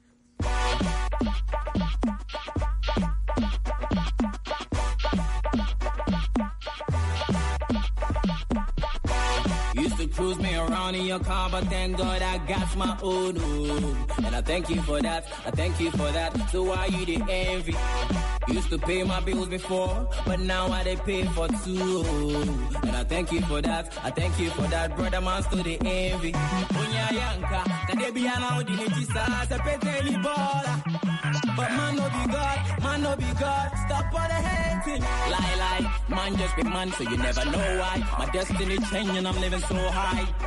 Used to cruise me around in your car, but thank God I got my own. And I thank you for that, I thank you for that. So why you the envy? Used to pay my bills before, but now I they pay for 2. And I thank you for that, I thank you for that. Brother man still the envy. Unya yanka, kade be ana odiniti sa se peteli bola. But man no be God, man no be God. Stop all the hating. Lie, man just be man, so you never know why. My destiny changing, I'm living so high.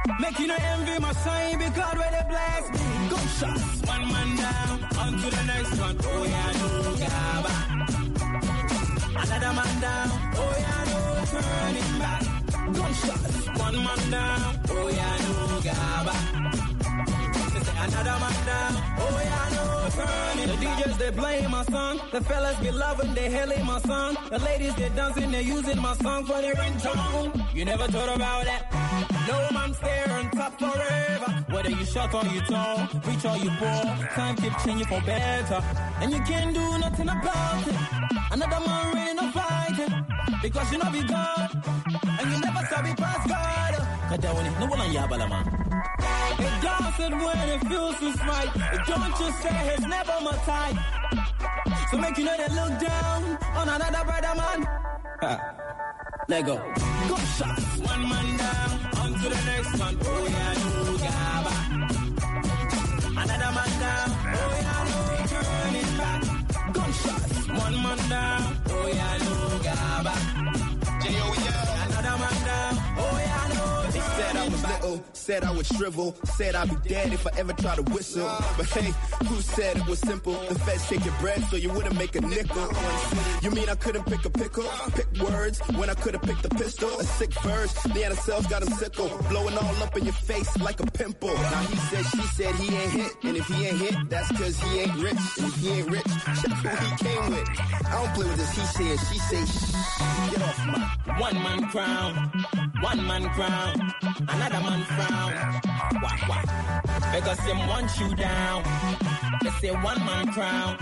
Make you no envy my sign because where they blast me. Gunshots, one man down, on to the next one. Oh yeah, no gaba. Another man down, oh yeah, no turning back. Gunshots, one man down, oh yeah, no gaba. Another man down, oh yeah, no turning. The DJs, they playing my song. The fellas be loving, they hailing my song. The ladies, they dancing, they using my song for their ringtone. You never thought about that. No man stay on top forever. Whether you short or you tall, rich or you poor, time keep changing for better. And you can't do nothing about it. Another man really not fighting. Because you know be God. And you never saw me past God. Cause that one is no one on Yabala, man. It doesn't when it feels so right. Don't you say it's never my type. So make you know they look down on another brother man. Let go. Gunshots, one man down, on to the next one. Oh yeah, no gaba. Another man down, oh yeah, no turning back. Gunshots, one man down, oh yeah, no gaba. Another man down, oh yeah, no. They said I was little, said I would shrivel, said I'd be dead if I ever try to whistle. But hey, who said it was simple? The feds take your bread so you wouldn't make a nickel. You mean I couldn't pick a pickle? Pick words when I could've picked a pistol. A sick verse, the NSL's got him sickle, blowing all up in your face like a pimple. Now he said, she said he ain't hit, and if he ain't hit, that's cause he ain't rich. And if he ain't rich, check who he came with. I don't play with this he say and she say, shh, get off my one man crown, one man crown. Another man frown. Why? Because them want you down. They say one man crown,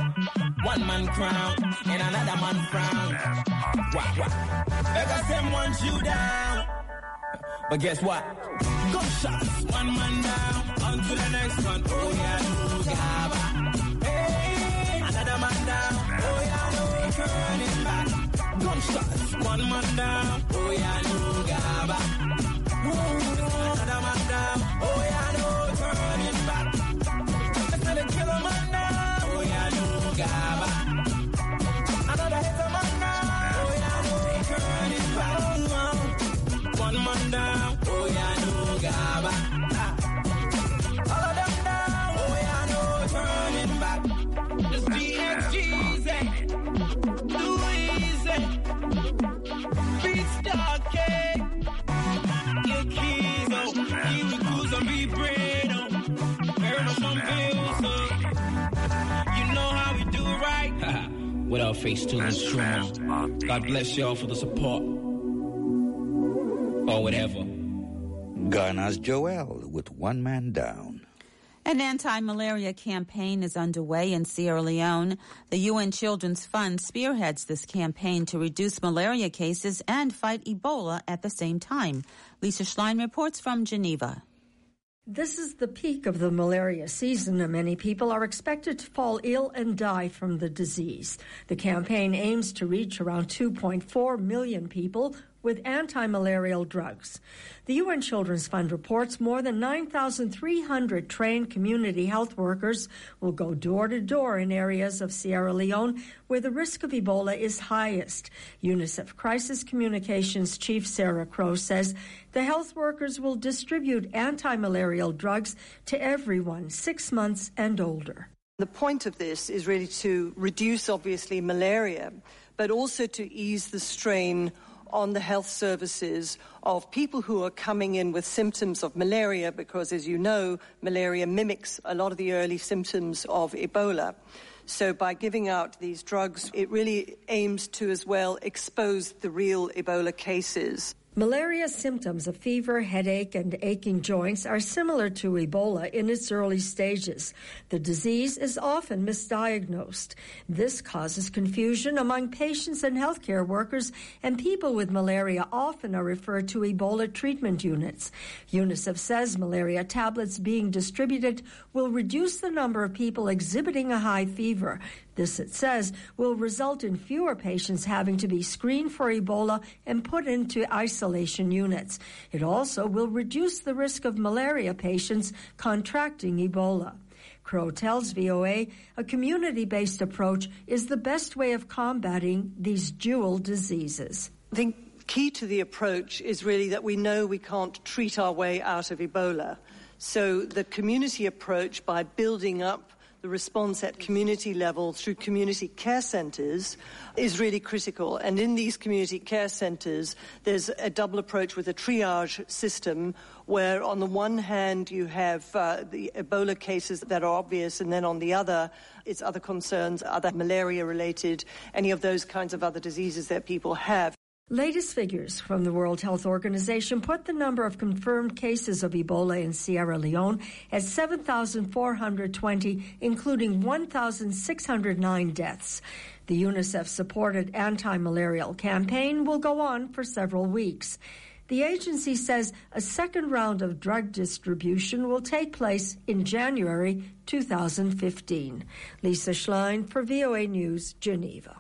and another man frown. Why? Because them want you down. But guess what? Gunshots, one man down, on to the next one. Oh yeah, no gaba. Hey, another man down. Oh yeah, no turning back. Gunshots, one man down. Oh yeah, no gaba. Another man down, oh yeah, no turning back. Another killer man down, oh yeah, no gaba. Another hitter man down, oh yeah, no turning back. One man down, oh yeah, no gaba. All of them down, oh yeah, no turning back. Just DXG easy, too easy. Beat Star K. With our face too strong. God bless y'all for the support. Or whatever. Ghana's Joel with One Man Down. An anti-malaria campaign is underway in Sierra Leone. The UN Children's Fund spearheads this campaign to reduce malaria cases and fight Ebola at the same time. Lisa Schlein reports from Geneva. This is the peak of the malaria season, and many people are expected to fall ill and die from the disease. The campaign aims to reach around 2.4 million people with anti-malarial drugs. The UN Children's Fund reports more than 9,300 trained community health workers will go door to door in areas of Sierra Leone where the risk of Ebola is highest. UNICEF Crisis Communications Chief Sarah Crow says the health workers will distribute anti-malarial drugs to everyone 6 months and older. The point of this is really to reduce, obviously, malaria, but also to ease the strain on the health services of people who are coming in with symptoms of malaria, because, as you know, malaria mimics a lot of the early symptoms of Ebola. So by giving out these drugs, it really aims to as well expose the real Ebola cases. Malaria symptoms of fever, headache, and aching joints are similar to Ebola in its early stages. The disease is often misdiagnosed. This causes confusion among patients and healthcare workers, and people with malaria often are referred to Ebola treatment units. UNICEF says malaria tablets being distributed will reduce the number of people exhibiting a high fever. This, it says, will result in fewer patients having to be screened for Ebola and put into isolation units. It also will reduce the risk of malaria patients contracting Ebola. Crow tells VOA a community-based approach is the best way of combating these dual diseases. I think key to the approach is really that we know we can't treat our way out of Ebola. So the community approach, by building up the response at community level through community care centres, is really critical. And in these community care centres, there's a double approach with a triage system where on the one hand you have the Ebola cases that are obvious, and then on the other, it's other concerns, other malaria-related, any of those kinds of other diseases that people have. Latest figures from the World Health Organization put the number of confirmed cases of Ebola in Sierra Leone at 7,420, including 1,609 deaths. The UNICEF-supported anti-malarial campaign will go on for several weeks. The agency says a second round of drug distribution will take place in January 2015. Lisa Schlein for VOA News, Geneva.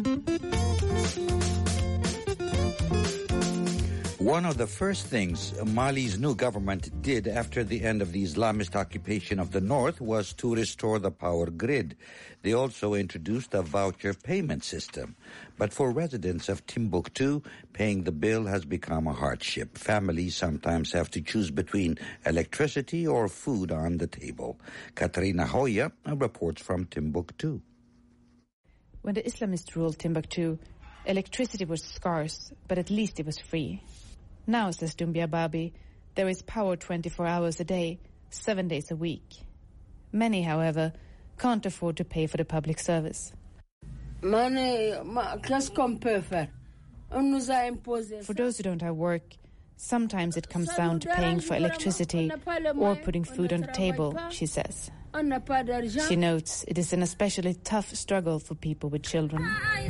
One of the first things Mali's new government did after the end of the Islamist occupation of the north was to restore the power grid. They also introduced a voucher payment system. But for residents of Timbuktu, paying the bill has become a hardship. Families sometimes have to choose between electricity or food on the table. Katrina Hoya reports from Timbuktu. When the Islamists ruled Timbuktu, electricity was scarce, but at least it was free. Now, says Dumbia Babi, there is power 24 hours a day, 7 days a week. Many, however, can't afford to pay for the public service. For those who don't have work, sometimes it comes down to paying for electricity or putting food on the table, she says. She notes it is an especially tough struggle for people with children.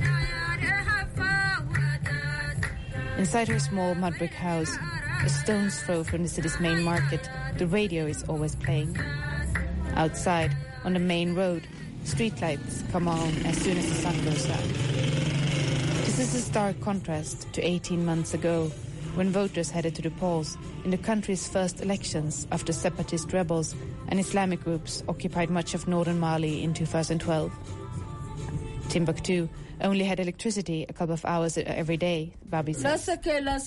Inside her small mud brick house, a stone's throw from the city's main market, the radio is always playing. Outside, on the main road, streetlights come on as soon as the sun goes down. This is a stark contrast to 18 months ago, when voters headed to the polls in the country's first elections after separatist rebels and Islamic groups occupied much of northern Mali in 2012. Timbuktu only had electricity a couple of hours every day, Babi says. With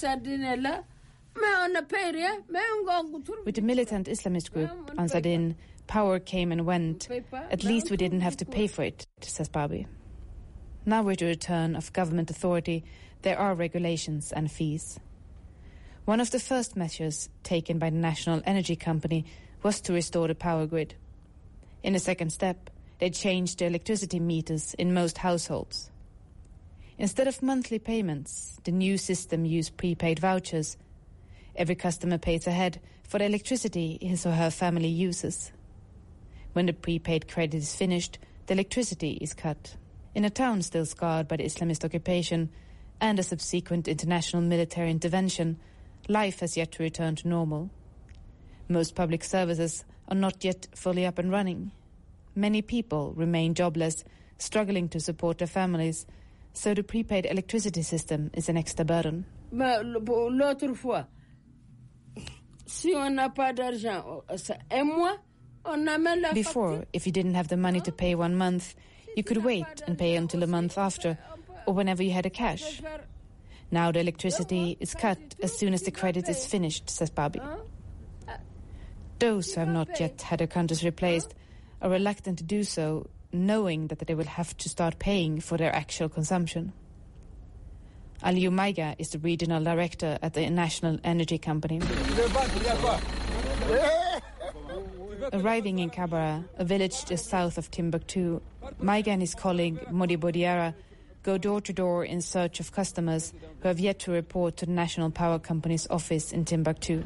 the militant Islamist group, Ansar Dine, power came and went. At least we didn't have to pay for it, says Babi. Now with the return of government authority, there are regulations and fees. One of the first measures taken by the National Energy Company was to restore the power grid. In a second step, they changed the electricity meters in most households. Instead of monthly payments, the new system used prepaid vouchers. Every customer pays ahead for the electricity his or her family uses. When the prepaid credit is finished, the electricity is cut. In a town still scarred by the Islamist occupation and a subsequent international military intervention, life has yet to return to normal. Most public services are not yet fully up and running. Many people remain jobless, struggling to support their families, so the prepaid electricity system is an extra burden. Before, if you didn't have the money to pay 1 month, you could wait and pay until a month after, or whenever you had the cash. Now the electricity is cut as soon as the credit is finished, says Babi. Those who have not yet had their counters replaced are reluctant to do so, knowing that they will have to start paying for their actual consumption. Aliou Maiga is the regional director at the National Energy Company. Arriving in Kabara, a village just south of Timbuktu, Maiga and his colleague Modibo Diarra go door to door in search of customers who have yet to report to the National Power Company's office in Timbuktu.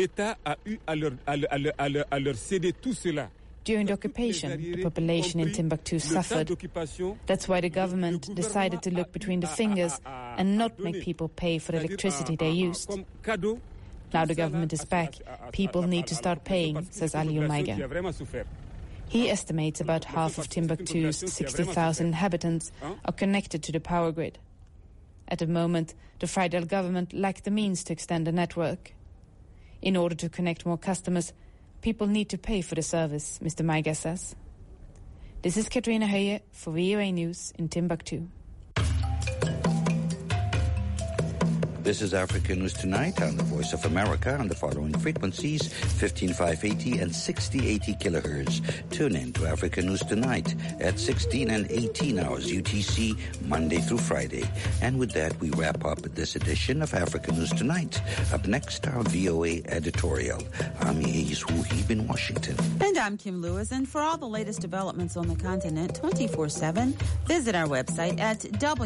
During the occupation, the population in Timbuktu suffered. That's why the government decided to look between the fingers and not make people pay for the electricity they used. Now the government is back. People need to start paying, says Aliou Maiga. He estimates about half of Timbuktu's 60,000 inhabitants are connected to the power grid. At the moment, the Friedel government lacked the means to extend the network. In order to connect more customers, people need to pay for the service, Mr. Maiga says. This is Katrina Hoye for VOA News in Timbuktu. This is Africa News Tonight on the Voice of America on the following frequencies, 15580 and 6080 kilohertz. Tune in to Africa News Tonight at 16 and 18 hours UTC, Monday through Friday. And with that, we wrap up this edition of Africa News Tonight. Up next, our VOA editorial. I'm Yais Wuhib in Washington. And I'm Kim Lewis. And for all the latest developments on the continent 24/7, visit our website at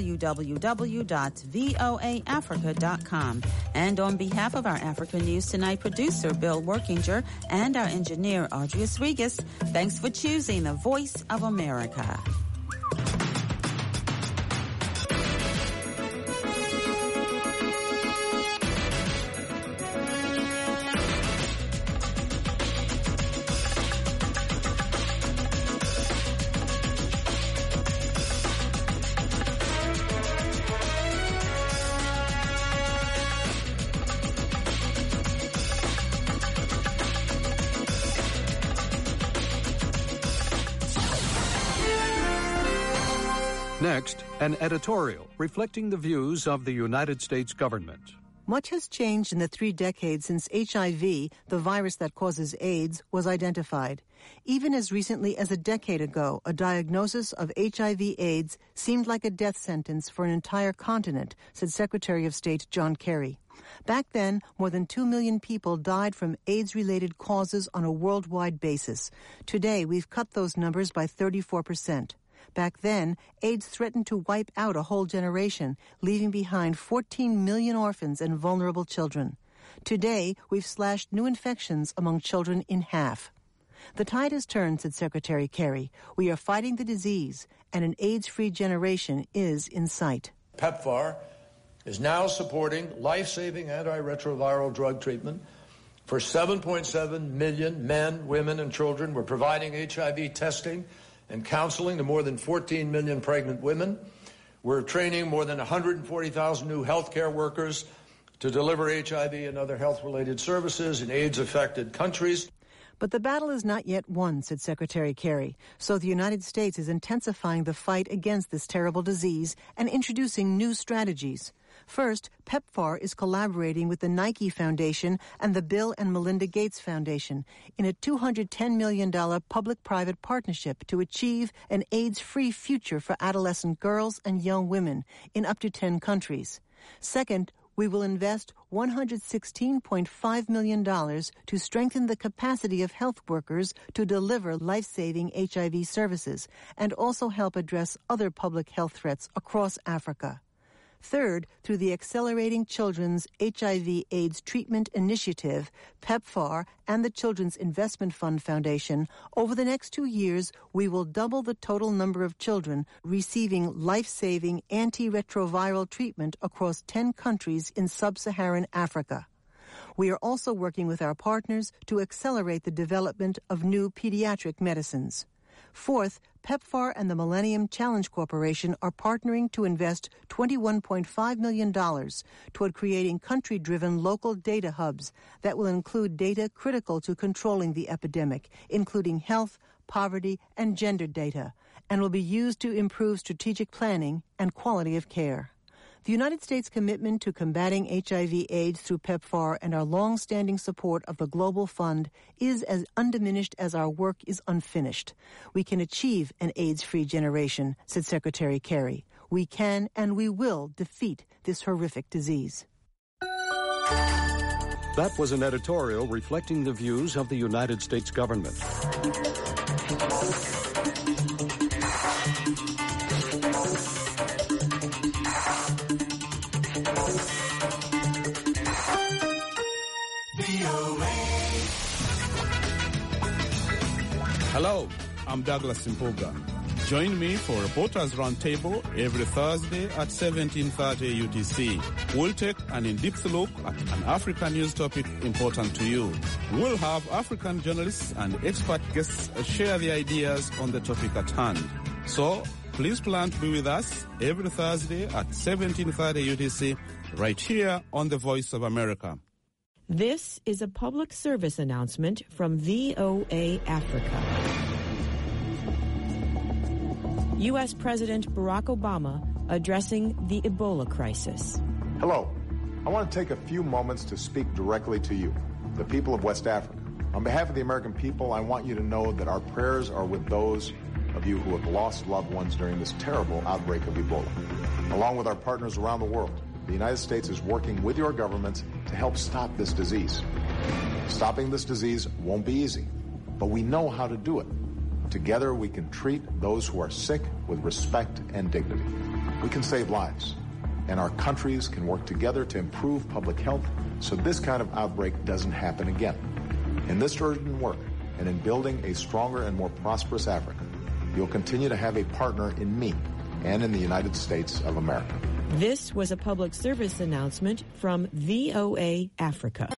www.voaafrica.com. And on behalf of our Africa News Tonight producer, Bill Workinger, and our engineer, Audrey Rodriguez, thanks for choosing the Voice of America. Next, an editorial reflecting the views of the United States government. Much has changed in the 3 decades since HIV, the virus that causes AIDS, was identified. Even as recently as a decade ago, a diagnosis of HIV/AIDS seemed like a death sentence for an entire continent, said Secretary of State John Kerry. Back then, more than 2 million people died from AIDS-related causes on a worldwide basis. Today, we've cut those numbers by 34%. Back then, AIDS threatened to wipe out a whole generation, leaving behind 14 million orphans and vulnerable children. Today, we've slashed new infections among children in half. The tide has turned, said Secretary Kerry. We are fighting the disease, and an AIDS-free generation is in sight. PEPFAR is now supporting life-saving antiretroviral drug treatment for 7.7 million men, women, and children. We're providing HIV testing and counseling to more than 14 million pregnant women. We're training more than 140,000 new healthcare workers to deliver HIV and other health-related services in AIDS-affected countries. But the battle is not yet won, said Secretary Kerry. So the United States is intensifying the fight against this terrible disease and introducing new strategies. First, PEPFAR is collaborating with the Nike Foundation and the Bill and Melinda Gates Foundation in a $210 million public-private partnership to achieve an AIDS-free future for adolescent girls and young women in up to 10 countries. Second, we will invest $116.5 million to strengthen the capacity of health workers to deliver life-saving HIV services and also help address other public health threats across Africa. Third, through the Accelerating Children's HIV/AIDS Treatment Initiative, PEPFAR, and the Children's Investment Fund Foundation, over the next 2 years, we will double the total number of children receiving life-saving antiretroviral treatment across 10 countries in sub-Saharan Africa. We are also working with our partners to accelerate the development of new pediatric medicines. Fourth, PEPFAR and the Millennium Challenge Corporation are partnering to invest $21.5 million toward creating country-driven local data hubs that will include data critical to controlling the epidemic, including health, poverty, and gender data, and will be used to improve strategic planning and quality of care. The United States' commitment to combating HIV/AIDS through PEPFAR and our long-standing support of the Global Fund is as undiminished as our work is unfinished. We can achieve an AIDS-free generation, said Secretary Kerry. We can and we will defeat this horrific disease. That was an editorial reflecting the views of the United States government. Hello, I'm Douglas Simpoga. Join me for Reporters Roundtable every Thursday at 17:30 UTC. We'll take an in-depth look at an African news topic important to you. We'll have African journalists and expert guests share their ideas on the topic at hand. So, please plan to be with us every Thursday at 17:30 UTC right here on the Voice of America. This is a public service announcement from VOA Africa. U.S. President Barack Obama addressing the Ebola crisis. Hello, I want to take a few moments to speak directly to you, the people of West Africa. On behalf of the American people, I want you to know that our prayers are with those of you who have lost loved ones during this terrible outbreak of Ebola. Along with our partners around the world, the United States is working with your governments to help stop this disease. Stopping this disease won't be easy, but we know how to do it. Together, we can treat those who are sick with respect and dignity. We can save lives, and our countries can work together to improve public health so this kind of outbreak doesn't happen again. In this urgent work and in building a stronger and more prosperous Africa, you'll continue to have a partner in me and in the United States of America. This was a public service announcement from VOA Africa.